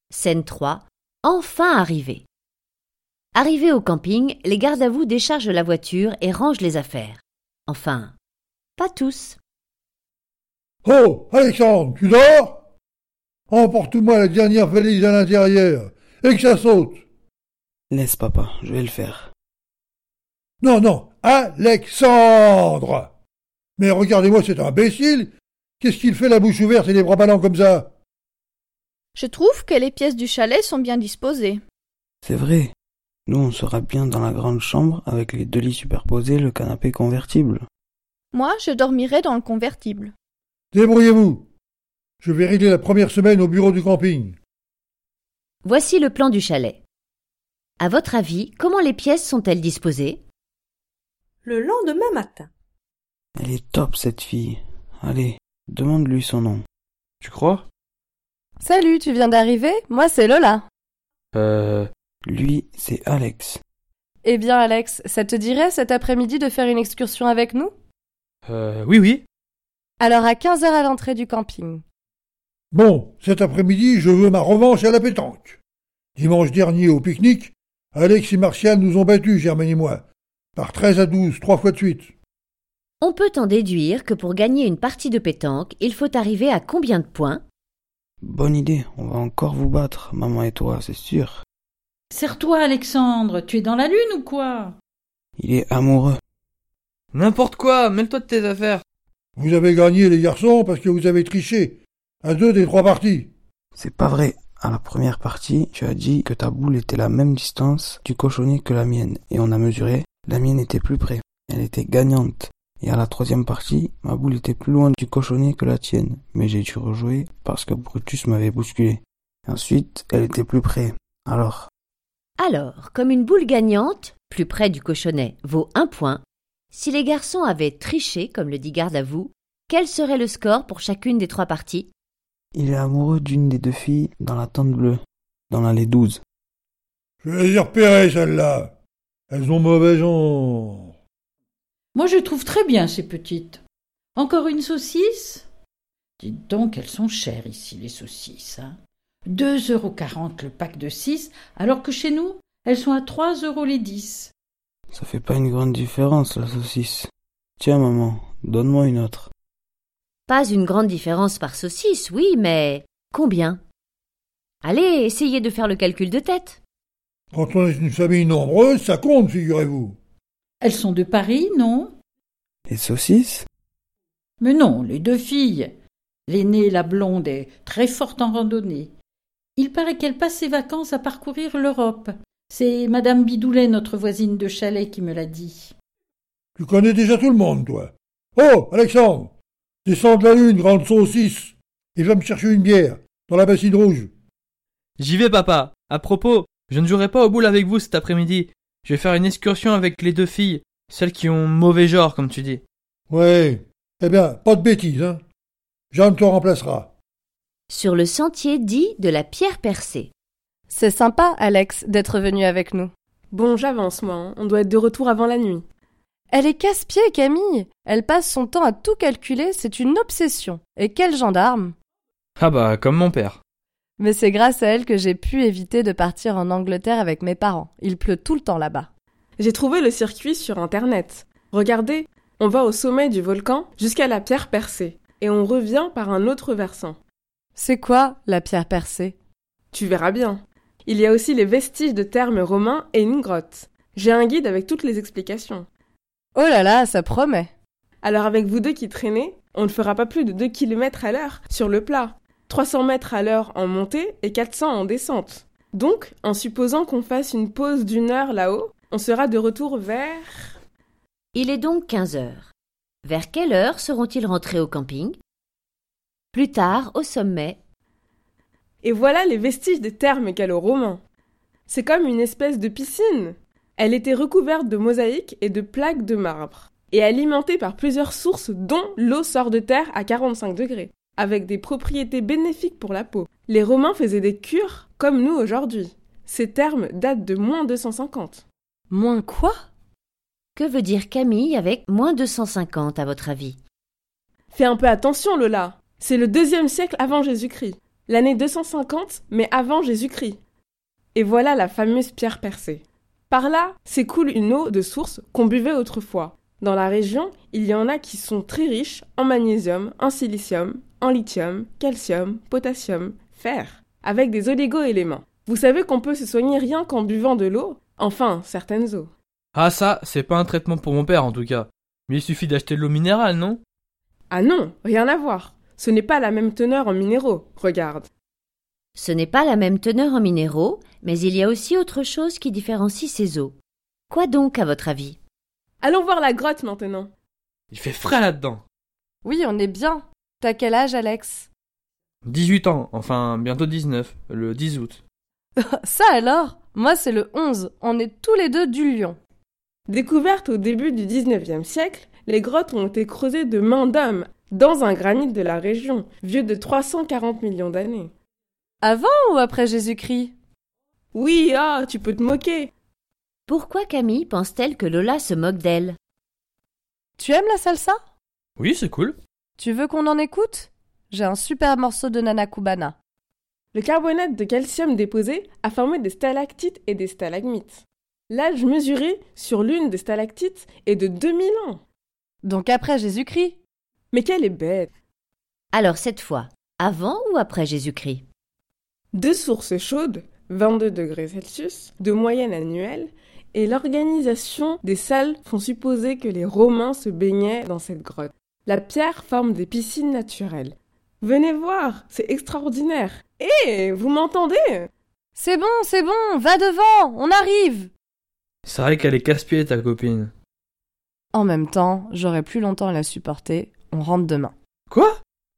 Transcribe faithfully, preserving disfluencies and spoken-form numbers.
Scène trois. Enfin arrivé. Arrivés au camping, les gardes à vous déchargent la voiture et rangent les affaires. Enfin, pas tous. Oh, Alexandre, tu dors? Emporte-moi la dernière valise à l'intérieur, et que ça saute. Laisse, papa, je vais le faire. Non, non, Alexandre! Mais regardez-moi cet imbécile! Qu'est-ce qu'il fait la bouche ouverte et les bras ballants comme ça? Je trouve que les pièces du chalet sont bien disposées. C'est vrai. Nous, on sera bien dans la grande chambre avec les deux lits superposés, le canapé convertible. Moi, je dormirai dans le convertible. Débrouillez-vous. Je vais régler la première semaine au bureau du camping. Voici le plan du chalet. À votre avis, comment les pièces sont-elles disposées? Le lendemain matin. Elle est top, cette fille. Allez, demande-lui son nom. Tu crois? Salut, tu viens d'arriver? Moi, c'est Lola. Euh... Lui, c'est Alex. Eh bien, Alex, ça te dirait cet après-midi de faire une excursion avec nous? Euh... Oui, oui. Alors à quinze heures à l'entrée du camping. Bon, cet après-midi, je veux ma revanche à la pétanque. Dimanche dernier, au pique-nique, Alex et Martial nous ont battus, Germaine et moi, par treize à douze, trois fois de suite. On peut en déduire que pour gagner une partie de pétanque, il faut arriver à combien de points? Bonne idée, on va encore vous battre, maman et toi, c'est sûr. Serre-toi, Alexandre, tu es dans la lune ou quoi? Il est amoureux. N'importe quoi, mêle-toi de tes affaires. Vous avez gagné, les garçons, parce que vous avez triché, à deux des trois parties. C'est pas vrai. À la première partie, tu as dit que ta boule était la même distance du cochonnet que la mienne, et on a mesuré, la mienne était plus près. Elle était gagnante. Et à la troisième partie, ma boule était plus loin du cochonnet que la tienne, mais j'ai dû rejouer parce que Brutus m'avait bousculé. Ensuite, elle était plus près. Alors... Alors, comme une boule gagnante, plus près du cochonnet, vaut un point, si les garçons avaient triché, comme le dit garde à vous, quel serait le score pour chacune des trois parties? Il est amoureux d'une des deux filles dans la tente bleue, dans l'allée douze. Je vais les repérer, celles-là. Elles ont mauvais genre. Moi, je trouve très bien ces petites. Encore une saucisse? Dites donc, elles sont chères ici, les saucisses. Hein. deux euros quarante le pack de six, alors que chez nous, elles sont à trois euros les dix. Ça fait pas une grande différence, la saucisse. Tiens, maman, donne-moi une autre. Pas une grande différence par saucisse, oui, mais combien? Allez, essayez de faire le calcul de tête. Quand on est une famille nombreuse, ça compte, figurez-vous. Elles sont de Paris, non? Les saucisses? Mais non, les deux filles. L'aînée, la blonde, est très forte en randonnée. Il paraît qu'elle passe ses vacances à parcourir l'Europe. C'est Madame Bidoulet, notre voisine de chalet, qui me l'a dit. Tu connais déjà tout le monde, toi. Oh, Alexandre, descends de la lune, grande saucisse, et va me chercher une bière, dans la bassine rouge. J'y vais, papa. À propos, je ne jouerai pas aux boules avec vous cet après-midi. Je vais faire une excursion avec les deux filles, celles qui ont mauvais genre, comme tu dis. Ouais, eh bien, pas de bêtises, hein. Jeanne te remplacera. Sur le sentier dit de la pierre percée. C'est sympa, Alex, d'être venu avec nous. Bon, j'avance, moi. Hein. On doit être de retour avant la nuit. Elle est casse-pied, Camille. Elle passe son temps à tout calculer, c'est une obsession. Et quel gendarme! Ah bah, comme mon père. Mais c'est grâce à elle que j'ai pu éviter de partir en Angleterre avec mes parents. Il pleut tout le temps là-bas. J'ai trouvé le circuit sur Internet. Regardez, on va au sommet du volcan jusqu'à la pierre percée. Et on revient par un autre versant. C'est quoi, la pierre percée? Tu verras bien. Il y a aussi les vestiges de thermes romains et une grotte. J'ai un guide avec toutes les explications. Oh là là, ça promet. Alors avec vous deux qui traînez, on ne fera pas plus de deux kilomètres à l'heure sur le plat. trois cents mètres à l'heure en montée et quatre cents en descente. Donc, en supposant qu'on fasse une pause d'une heure là-haut, on sera de retour vers... Il est donc quinze heures. Vers quelle heure seront-ils rentrés au camping? Plus tard, au sommet. Et voilà les vestiges des thermes gallo-romains. C'est comme une espèce de piscine. Elle était recouverte de mosaïques et de plaques de marbre, et alimentée par plusieurs sources dont l'eau sort de terre à quarante-cinq degrés, avec des propriétés bénéfiques pour la peau. Les Romains faisaient des cures comme nous aujourd'hui. Ces thermes datent de moins deux cent cinquante. Moins quoi? Que veut dire Camille avec moins deux cent cinquante à votre avis? Fais un peu attention, Lola. C'est le deuxième siècle avant Jésus-Christ. l'année deux cent cinquante, mais avant Jésus-Christ. Et voilà la fameuse pierre percée. Par là s'écoule une eau de source qu'on buvait autrefois. Dans la région, il y en a qui sont très riches en magnésium, en silicium, en lithium, calcium, potassium, fer, avec des oligo-éléments. Vous savez qu'on peut se soigner rien qu'en buvant de l'eau? Enfin, certaines eaux. Ah ça, c'est pas un traitement pour mon père en tout cas. Mais il suffit d'acheter de l'eau minérale, non? Ah non, rien à voir. Ce n'est pas la même teneur en minéraux, regarde. Ce n'est pas la même teneur en minéraux, mais il y a aussi autre chose qui différencie ces eaux. Quoi donc, à votre avis? Allons voir la grotte maintenant. Il fait frais là-dedans. Oui, on est bien. T'as quel âge, Alex? dix-huit ans, enfin bientôt dix-neuf, le dix août. Ça alors? Moi, c'est le onze. On est tous les deux du Lion. Découvertes au début du dix-neuvième siècle, les grottes ont été creusées de main d'homme dans un granit de la région, vieux de trois cent quarante millions d'années. Avant ou après Jésus-Christ? Oui, ah, tu peux te moquer. Pourquoi Camille pense-t-elle que Lola se moque d'elle? Tu aimes la salsa? Oui, c'est cool. Tu veux qu'on en écoute? J'ai un super morceau de Nana Cubana. Le carbonate de calcium déposé a formé des stalactites et des stalagmites. L'âge mesuré sur l'une des stalactites est de deux mille ans. Donc après Jésus-Christ? Mais qu'elle est bête! Alors cette fois, avant ou après Jésus-Christ? Deux sources chaudes, vingt-deux degrés Celsius, de moyenne annuelle, et l'organisation des salles font supposer que les Romains se baignaient dans cette grotte. La pierre forme des piscines naturelles. Venez voir, c'est extraordinaire. Hé, vous m'entendez? C'est bon, c'est bon, va devant, on arrive! C'est vrai qu'elle est casse-pied, ta copine. En même temps, j'aurai plus longtemps à la supporter. On rentre demain. Quoi?